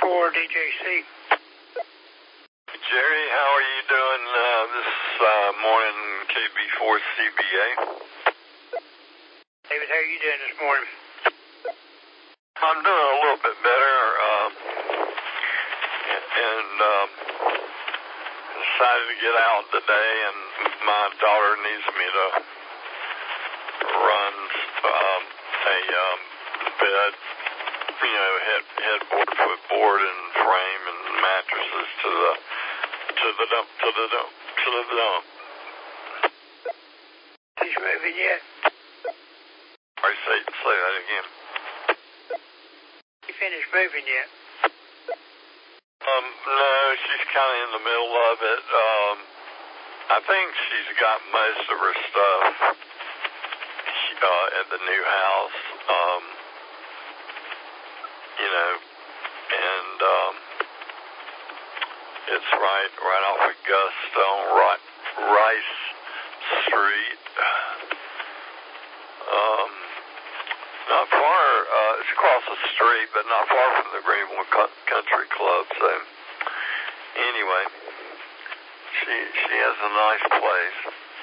for DJC. Jerry, how are you doing this morning, KB4CBA? David, how are you doing this morning? I'm doing a little bit better, and decided to get out today, and my daughter needs me to run a bed, headboard, footboard, and frame, and mattresses to the dump. She's moving yet? Say that again. You finished moving yet? No, she's kind of in the middle of it. I think she's got most of her stuff at the new house, and it's right off of Augusta on Rice Street. Not far, it's across the street, but not far from the Greenwood Country Club. So, anyway, she has a nice place.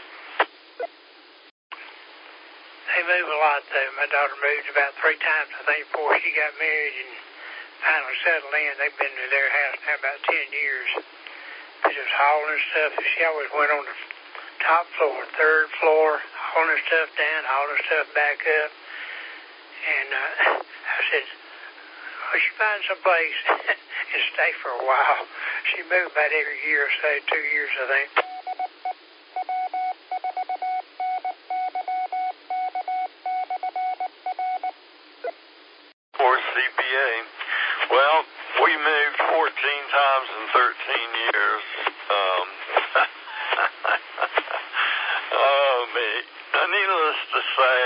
They move a lot, though. My daughter moved about 3 times, I think, before she got married and finally settled in. They've been to their house now about 10 years. They just hauling stuff. She always went on the top floor, 3rd floor, hauling her stuff down, hauling her stuff back up. And I said, well, she find some place and stay for a while. She moved about every year or so, 2 years, I think. For CBA, well, we moved 14 times in 13 years. Oh, me. Needless to say,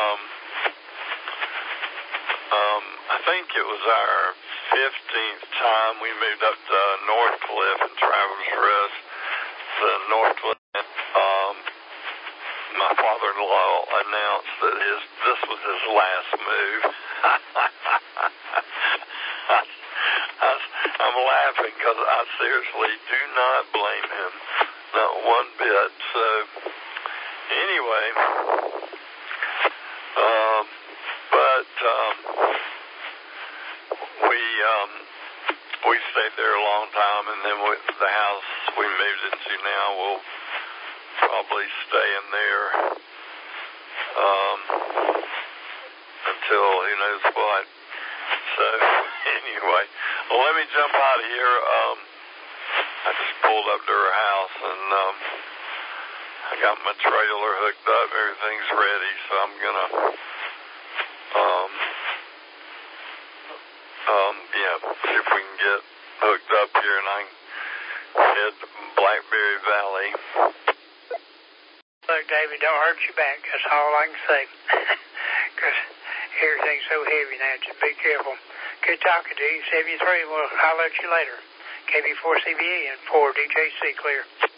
I think it was our 15th time we moved up to Northcliff and Travelers Rest to Northcliff. My father-in-law announced that this was his last move. I'm laughing because I seriously do not blame him, not one bit. So, anyway, we stayed there a long time, and then the house we moved into now will probably stay in there until who knows what. So anyway, well, let me jump out of here. I just pulled up to her house, and I got my trailer hooked up. Everything's ready, so I'm gonna see if we can get hooked up here, and I can head to Blackberry Valley. Look, David, don't hurt your back. That's all I can say. Because everything's so heavy now. Just be careful. Good talking to you. 73. Well, I'll let you later. KB4CBA and 4DJC clear.